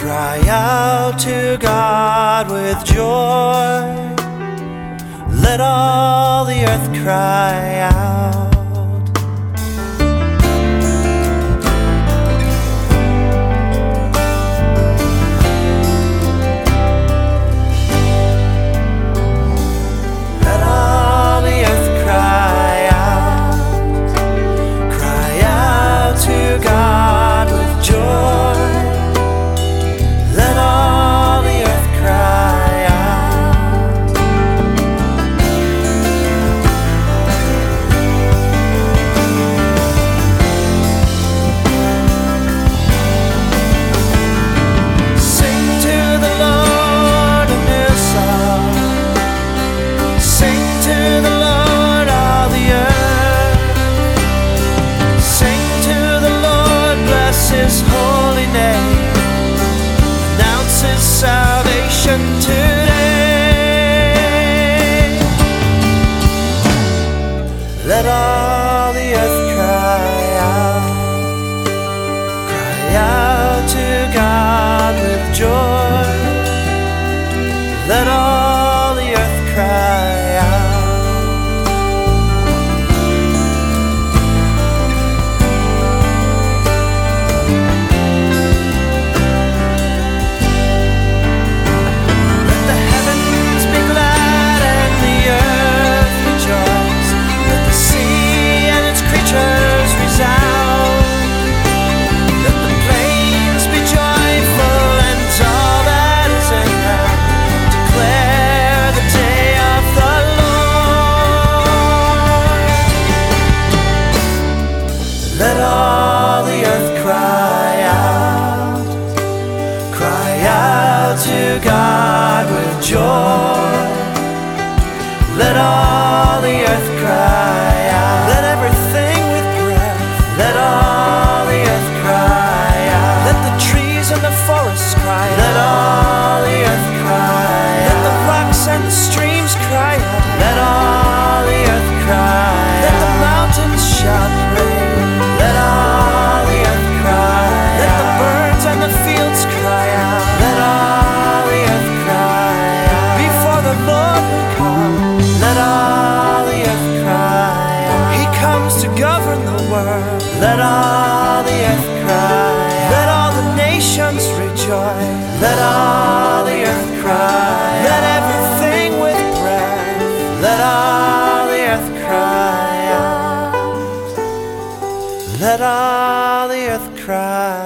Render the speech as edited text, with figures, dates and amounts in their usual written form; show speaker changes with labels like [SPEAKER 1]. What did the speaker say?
[SPEAKER 1] Cry out to God with joy. Let all the earth cry out. Let all the earth cry out. Cry out to God with joy. Let all the earth cry out. Sing to the Lord a new song. Sing to the Lord all the earth. Sing to the Lord, bless His holy name. Announce His salvation today. Let all the earth cry out. Cry out to God with joy. Let all the earth cry out. Let the heavens be glad and the earth rejoice. Let the sea and its creatures resound. Let the plains be joyful and all that is in them. Declare the day of the Lord. Let all the earth cry out. Cry out to God with joy. Let all the earth cry out. Let everything with breath. Let all the earth cry out. Let the trees and the forests cry out. Let all the earth cry out. Let the rocks and the streams cry out. Let all the earth cry out. Let the mountains shout praise. Let all the earth cry out. Let the birds and the fields cry out. Let all the earth cry out. Before the Lord will come. Let all the earth cry out. He comes to govern the world. Let all the earth cry out. Let all the nations rejoice. Let all the earth cry out. Let everything with breath. Let all the earth cry out. Let all the earth cry